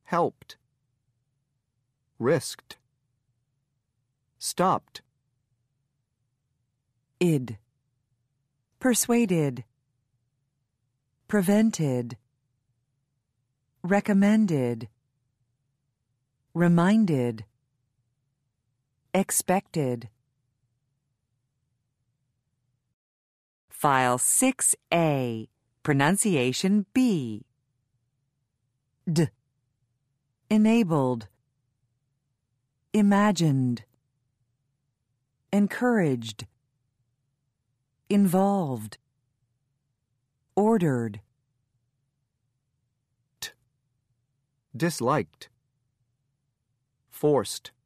helped, risked, stopped. Id. Persuaded. Prevented. Recommended. Reminded. Expected. File 6A. Pronunciation B. D. Enabled. Imagined. Encouraged. Involved. Ordered. Disliked, forced.